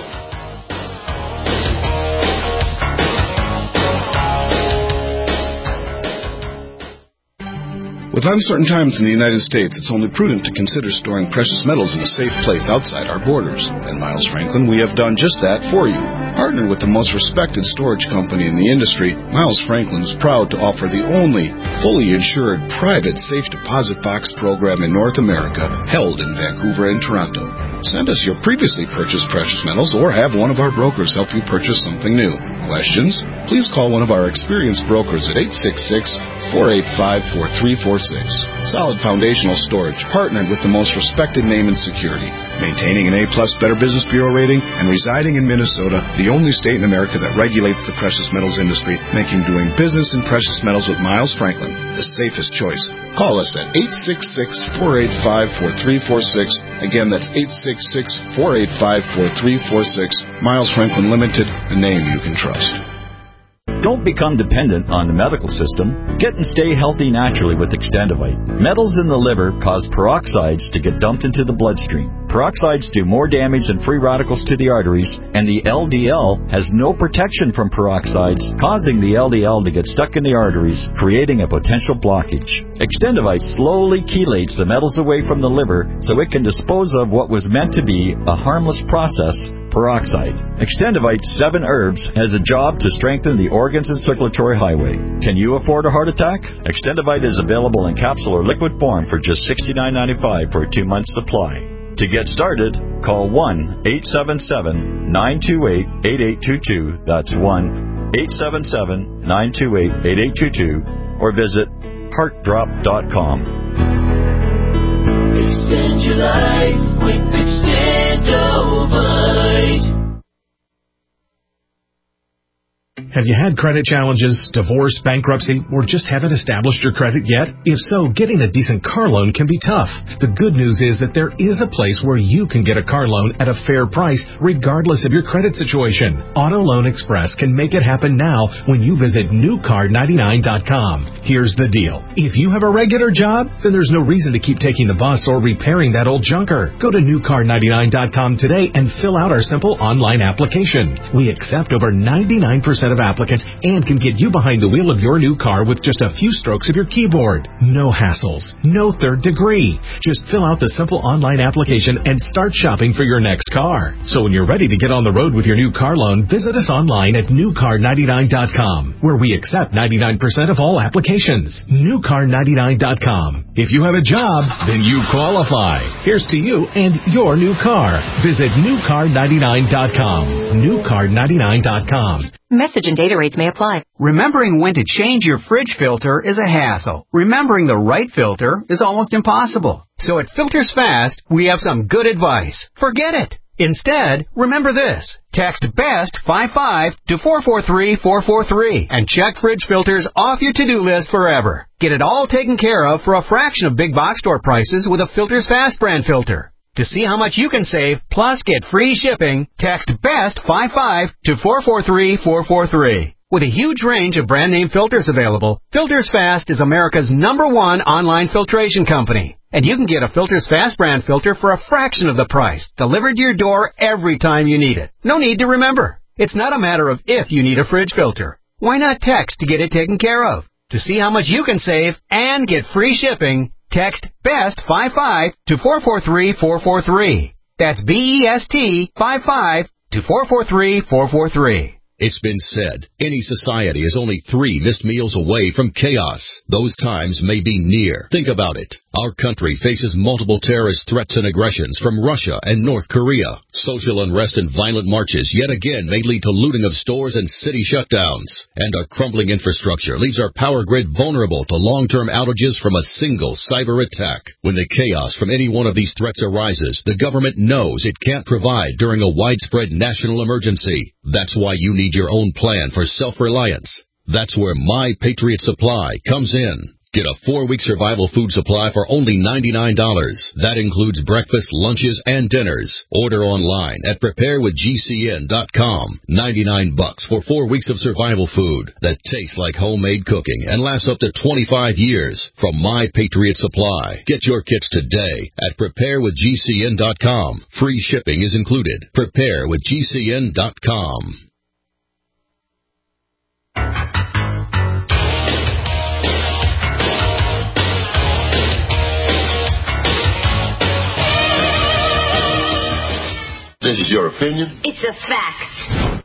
Speaker 5: With uncertain times in the United States, it's only prudent to consider storing precious metals in a safe place outside our borders. At Miles Franklin, we have done just that for you. Partnered with the most respected storage company in the industry, Miles Franklin is proud to offer the only fully insured private safe deposit box program in North America, held in Vancouver and Toronto. Send us your previously purchased precious metals or have one of our brokers help you purchase something new. Questions? Please call one of our experienced brokers at eight six six, four eight five, four three four six. Solid foundational storage, partnered with the most respected name in security. Maintaining an A-plus Better Business Bureau rating and residing in Minnesota, the only state in America that regulates the precious metals industry, making doing business in precious metals with Miles Franklin the safest choice. Call us at eight six six, four eight five, four three four six. Again, that's eight six six, four eight five, four three four six. Miles Franklin Limited, a name you can trust.
Speaker 14: Don't become dependent on the medical system. Get and stay healthy naturally with Extendivite. Metals in the liver cause peroxides to get dumped into the bloodstream. Peroxides do more damage than free radicals to the arteries, and the L D L has no protection from peroxides, causing the L D L to get stuck in the arteries, creating a potential blockage. Extendivite slowly chelates the metals away from the liver so it can dispose of what was meant to be a harmless process, peroxide. Extendivite's seven herbs has a job to strengthen the organs and circulatory highway. Can you afford a heart attack? Extendivite is available in capsule or liquid form for just sixty-nine ninety-five for a two-month supply. To get started, call one eight seven seven, nine two eight, eight eight two two. That's one eight seven seven, nine two eight, eight eight two two. Or visit heart drop dot com.
Speaker 16: Extend your life with Extendovite.
Speaker 13: Have you had credit challenges, divorce, bankruptcy, or just haven't established your credit yet? If so, getting a decent car loan can be tough. The good news is that there is a place where you can get a car loan at a fair price regardless of your credit situation. Auto Loan Express can make it happen now when you visit new car ninety-nine dot com. Here's the deal. If you have a regular job, then there's no reason to keep taking the bus or repairing that old junker. Go to new car ninety-nine dot com today and fill out our simple online application. We accept over ninety-nine percent of applicants and can get you behind the wheel of your new car with just a few strokes of your keyboard. No hassles, no third degree. Just fill out the simple online application and start shopping for your next car. So when you're ready to get on the road with your new car loan, visit us online at new car ninety-nine dot com, where we accept ninety-nine percent of all applications. new car ninety-nine dot com. If you have a job, then you qualify. Here's to you and your new car. Visit new car ninety-nine dot com. new car ninety-nine dot com.
Speaker 3: Message and data rates may apply.
Speaker 15: Remembering when to change your fridge filter is a hassle. Remembering the right filter is almost impossible. So at Filters Fast, we have some good advice. Forget it. Instead, remember this. Text BEST fifty-five to four four three four four three and check fridge filters off your to-do list forever. Get it all taken care of for a fraction of big box store prices with a Filters Fast brand filter. To see how much you can save, plus get free shipping, text BEST fifty-five to four four three four four three. With a huge range of brand name filters available, Filters Fast is America's number one online filtration company. And you can get a Filters Fast brand filter for a fraction of the price, delivered to your door every time you need it. No need to remember. It's not a matter of if you need a fridge filter. Why not text to get it taken care of? To see how much you can save and get free shipping, text BEST fifty-five to four four three four four three. That's B E S T fifty-five to four four three four four three.
Speaker 17: It's been said, any society is only three missed meals away from chaos. Those times may be near. Think about it. Our country faces multiple terrorist threats and aggressions from Russia and North Korea. Social unrest and violent marches yet again may lead to looting of stores and city shutdowns. And our crumbling infrastructure leaves our power grid vulnerable to long-term outages from a single cyber attack. When the chaos from any one of these threats arises, the government knows it can't provide during a widespread national emergency. That's why you need your own plan for self-reliance. That's where My Patriot Supply comes in. Get a four-week survival food supply for only ninety-nine dollars. That includes breakfast, lunches, and dinners. Order online at prepare with G C N dot com. ninety-nine bucks for four weeks of survival food that tastes like homemade cooking and lasts up to twenty-five years from My Patriot Supply. Get your kits today at prepare with G C N dot com. Free shipping is included. prepare with G C N dot com.
Speaker 18: This is your opinion?
Speaker 22: It's a fact.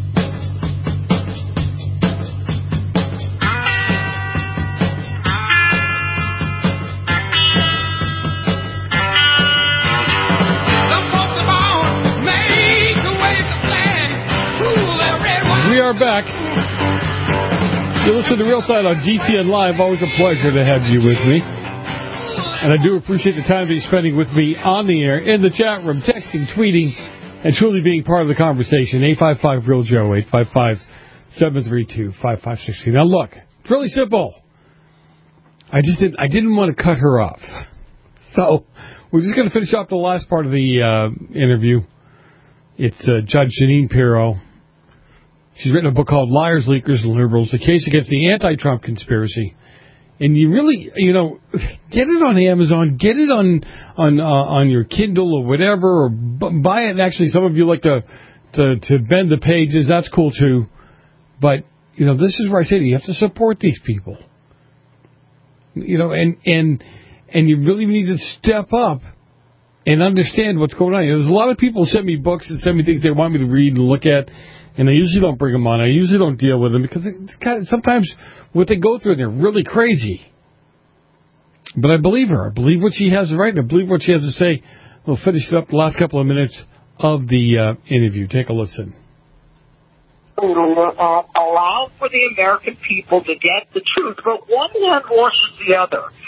Speaker 4: We are back. You listen to Real Side on G C N Live. Always a pleasure to have you with me. And I do appreciate the time that you're spending with me on the air, in the chat room, texting, tweeting, and truly being part of the conversation. eight five five real Joe, eight five five, seven three two, five five six three. Now look, it's really simple. I just didn't, I didn't want to cut her off. So we're just going to finish off the last part of the uh, interview. It's uh, Judge Jeanine Pirro. She's written a book called Liars, Leakers, and Liberals, The Case Against the Anti-Trump Conspiracy. And you really, you know, get it on Amazon, get it on on uh, on your Kindle or whatever, or b- buy it. And actually, some of you like to, to to bend the pages. That's cool too. But you know, this is where I say to you, you have to support these people. You know, and and and you really need to step up and understand what's going on. You know, there's a lot of people who send me books and send me things they want me to read and look at. And I usually don't bring them on. I usually don't deal with them because it's kind of, sometimes what they go through, they're really crazy. But I believe her. I believe what she has to write. And I believe what she has to say. We'll finish it up the last couple of minutes of the uh, interview. Take a listen.
Speaker 7: Uh, allow for the American people to get the truth, but one hand washes the other.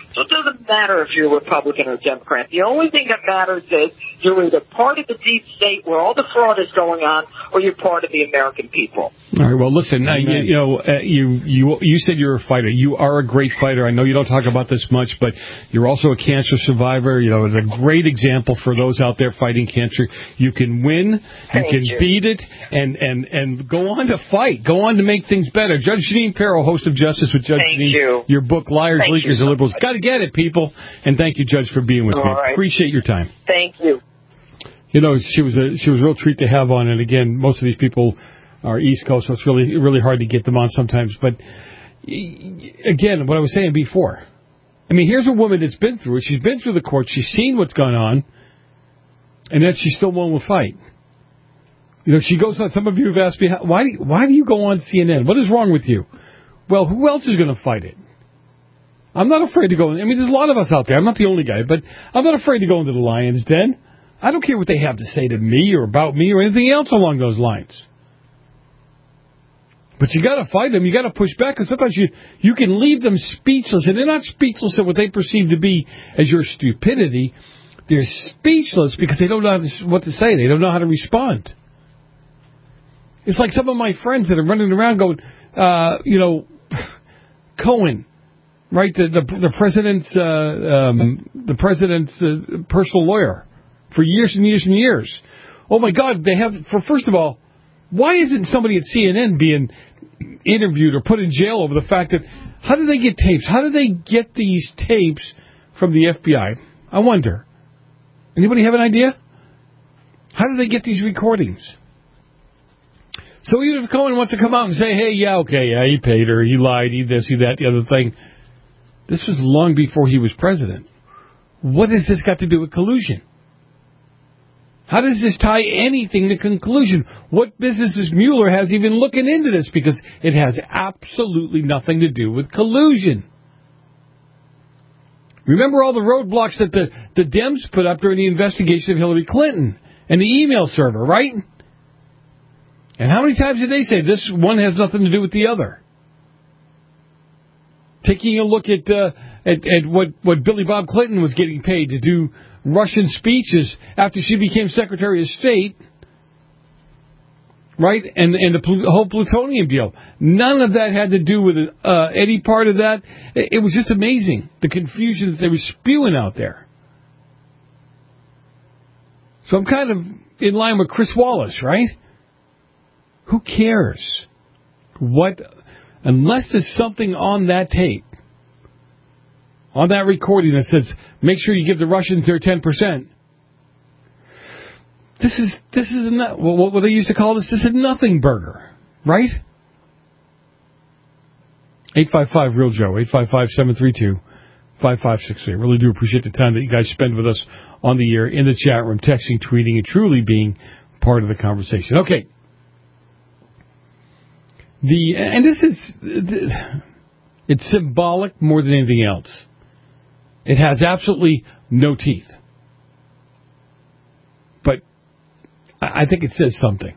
Speaker 7: So it doesn't matter if you're Republican or Democrat. The only thing that matters is you're either part of the deep state where all the fraud is going on, or you're part of the American people.
Speaker 4: All right. Well, listen. Uh, you, you know, uh, you you you said you're a fighter. You are a great fighter. I know you don't talk about this much, but you're also a cancer survivor. You know, it's a great example for those out there fighting cancer. You can win.
Speaker 7: Thank
Speaker 4: you can
Speaker 7: you.
Speaker 4: beat it, and and and go on to fight. Go on to make things better. Judge Jeanine Pirro, host of Justice with Judge
Speaker 7: Thank
Speaker 4: Jeanine.
Speaker 7: you.
Speaker 4: Your book, Liars,
Speaker 7: Thank
Speaker 4: Leakers,
Speaker 7: you so
Speaker 4: and Liberals.
Speaker 7: much.
Speaker 4: Got to get it, people. And thank you, Judge, for being with
Speaker 7: All
Speaker 4: me.
Speaker 7: right.
Speaker 4: Appreciate your time.
Speaker 7: Thank you.
Speaker 4: You know, she was a she was a real treat to have on. And again, most of these people are East Coast, so it's really really hard to get them on sometimes. But again, what I was saying before, I mean, here's a woman that's been through it. She's been through the courts. She's seen what's gone on, and yet she still won with fight. You know, she goes on. Some of you have asked me, why do you, why do you go on C N N? What is wrong with you? Well, who else is going to fight it? I'm not afraid to go. I mean, there's a lot of us out there. I'm not the only guy, but I'm not afraid to go into the lion's den. I don't care what they have to say to me or about me or anything else along those lines. But you got to fight them. You got to push back, because sometimes you you can leave them speechless, and they're not speechless at what they perceive to be as your stupidity. They're speechless because they don't know how to, what to say. They don't know how to respond. It's like some of my friends that are running around going, uh, you know, Cohen. Right, the the, the president's uh, um, the president's uh, personal lawyer for years and years and years. Oh my God, they have. For first of all, why isn't somebody at C N N being interviewed or put in jail over the fact that how do they get tapes? How do they get these tapes from the F B I? I wonder. Anybody have an idea? How do they get these recordings? So even if Cohen wants to come out and say, "Hey, yeah, okay, yeah, he paid her, he lied, he this, he that, the other thing." This was long before he was president. What has this got to do with collusion? How does this tie anything to conclusion? What business is Mueller has even looking into this? Because it has absolutely nothing to do with collusion. Remember all the roadblocks that the, the Dems put up during the investigation of Hillary Clinton and the email server, right? And how many times did they say this one has nothing to do with the other? Taking a look at, uh, at at what, what Billy Bob Clinton was getting paid to do Russian speeches after she became Secretary of State, right? And and the pl- whole plutonium deal. None of that had to do with uh, any part of that. It, it was just amazing, the confusion that they were spewing out there. So I'm kind of in line with Chris Wallace, right? Who cares? What... Unless there's something on that tape, on that recording that says, make sure you give the Russians their ten percent. This is, this is, a, what, what they used to call this, this is a nothing burger, right? eight five five real Joe, eight five five, seven three two, five five six three. I really do appreciate the time that you guys spend with us on the air, in the chat room, texting, tweeting, and truly being part of the conversation. Okay. The and this is it's symbolic more than anything else. It has absolutely no teeth, but I think it says something.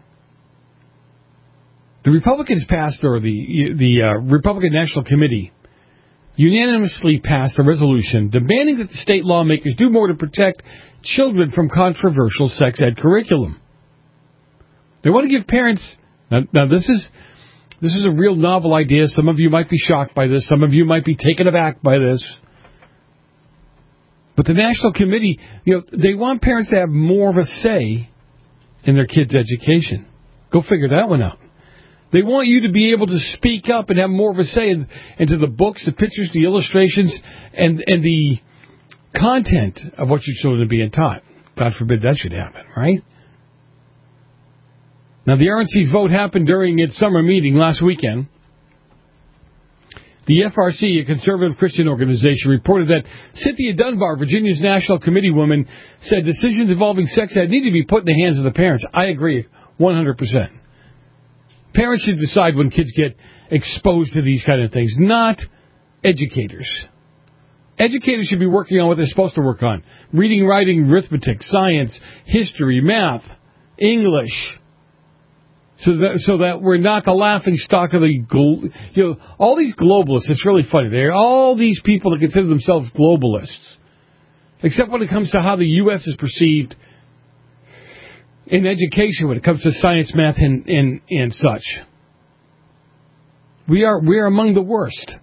Speaker 4: The Republicans passed, or the the uh, Republican National Committee unanimously passed a resolution demanding that the state lawmakers do more to protect children from controversial sex ed curriculum. They want to give parents now. now this is. This is a real novel idea. Some of you might be shocked by this. Some of you might be taken aback by this. But the National Committee, you know, they want parents to have more of a say in their kids' education. Go figure that one out. They want you to be able to speak up and have more of a say in, into the books, the pictures, the illustrations, and, and the content of what your children are being taught. God forbid that should happen, right? Now, the R N C's vote happened during its summer meeting last weekend. The F R C, a conservative Christian organization, reported that Cynthia Dunbar, Virginia's National Committee woman, said decisions involving sex ed need to be put in the hands of the parents. I agree one hundred percent. Parents should decide when kids get exposed to these kind of things, not educators. Educators should be working on what they're supposed to work on. Reading, writing, arithmetic, science, history, math, English. So that, so that we're not the laughing stock of the, glo- you know, all these globalists. It's really funny. There are all these people that consider themselves globalists, except when it comes to how the U S is perceived in education, when it comes to science, math, and and, and such. We are we are among the worst.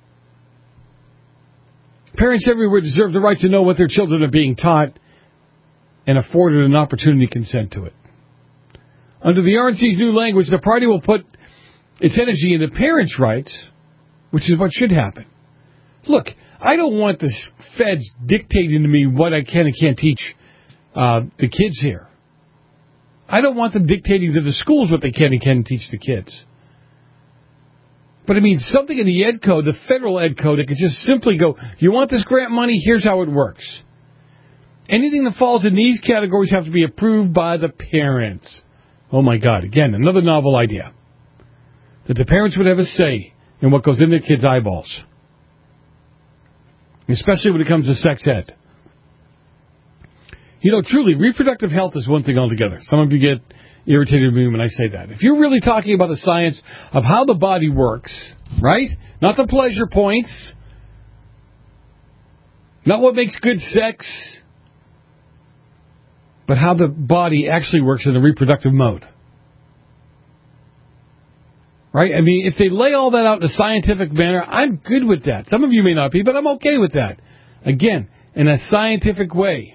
Speaker 4: Parents everywhere deserve the right to know what their children are being taught and afforded an opportunity to consent to it. Under the R N C's new language, the party will put its energy into parents' rights, which is what should happen. Look, I don't want the feds dictating to me what I can and can't teach uh, the kids here. I don't want them dictating to the schools what they can and can't teach the kids. But I mean, something in the Ed Code, the federal Ed Code, that could just simply go, you want this grant money, here's how it works. Anything that falls in these categories has to be approved by the parents. Oh, my God. Again, another novel idea. That the parents would have a say in what goes in their kids' eyeballs. Especially when it comes to sex ed. You know, truly, reproductive health is one thing altogether. Some of you get irritated with me when I say that. If you're really talking about the science of how the body works, right? Not the pleasure points. Not what makes good sex. But how the body actually works in a reproductive mode. Right? I mean, if they lay all that out in a scientific manner, I'm good with that. Some of you may not be, but I'm okay with that. Again, in a scientific way.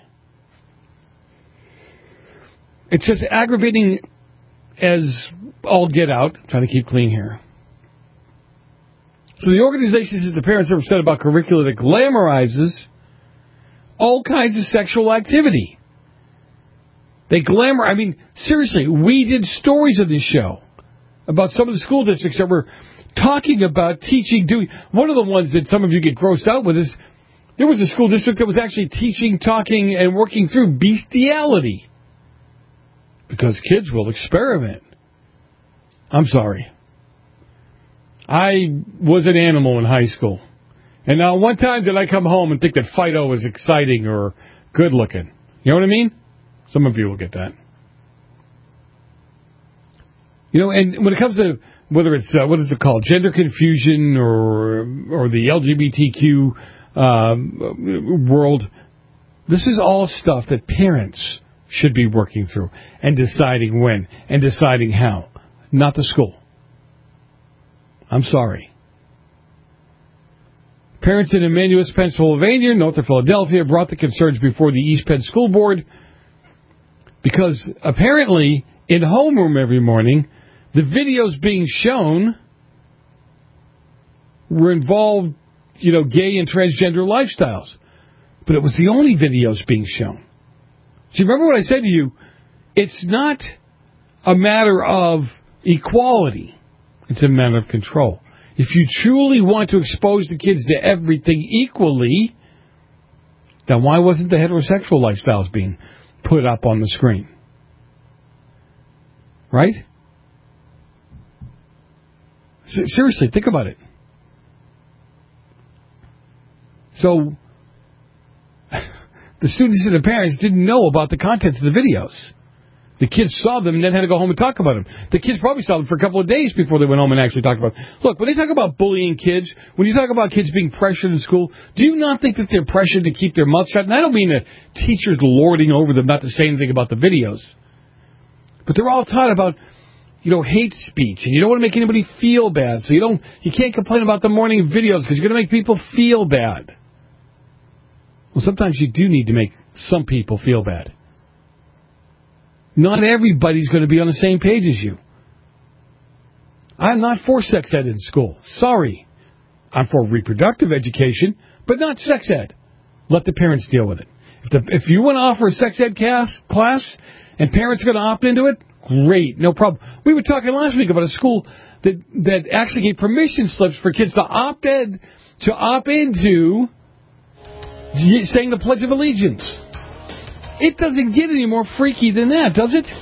Speaker 4: It's just aggravating as all get out. I'm trying to keep clean here. So the organization says the parents are upset about curricula that glamorizes all kinds of sexual activity. They glamour, I mean, seriously, we did stories on this show about some of the school districts that were talking about teaching, doing, one of the ones that some of you get grossed out with is, there was a school district that was actually teaching, talking, and working through bestiality. Because kids will experiment. I'm sorry. I was an animal in high school. And not one time did I come home and think that Fido was exciting or good looking. You know what I mean? Some of you will get that. You know, and when it comes to whether it's, uh, what is it called, gender confusion or or the L G B T Q um, world, this is all stuff that parents should be working through and deciding when and deciding how, not the school. I'm sorry. Parents in Emmaus, Pennsylvania, north of Philadelphia, brought the concerns before the East Penn School Board because apparently in homeroom every morning, the videos being shown were involved, you know, gay and transgender lifestyles. But it was the only videos being shown. So remember what I said to you? It's not a matter of equality. It's a matter of control. If you truly want to expose the kids to everything equally, then why wasn't the heterosexual lifestyles being put up on the screen? Right? Seriously, think about it. So, the students and the parents didn't know about the content of the videos. The kids saw them and then had to go home and talk about them. The kids probably saw them for a couple of days before they went home and actually talked about them. Look, when they talk about bullying kids, when you talk about kids being pressured in school, do you not think that they're pressured to keep their mouth shut? And I don't mean the teachers lording over them not to say anything about the videos. But they're all taught about, you know, hate speech, and you don't want to make anybody feel bad, so you don't, you can't complain about the morning videos because you're going to make people feel bad. Well, sometimes you do need to make some people feel bad. Not everybody's going to be on the same page as you. I'm not for sex ed in school. Sorry. I'm for reproductive education, but not sex ed. Let the parents deal with it. If, the, if you want to offer a sex ed class, class and parents are going to opt into it, great, no problem. We were talking last week about a school that that actually gave permission slips for kids to opt in, to opt into saying the Pledge of Allegiance. It doesn't get any more freaky than that, does it?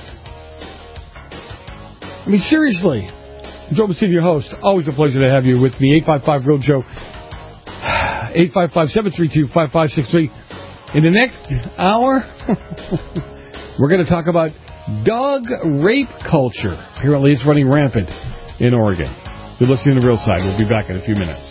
Speaker 4: I mean, seriously. Joe Messina, your host. Always a pleasure to have you with me. eight five five, real Joe. eight five five, seven three two, five five six three. In the next hour, we're going to talk about Dog rape culture. Apparently it's running rampant in Oregon. You're listening to The Real Side. We'll be back in a few minutes.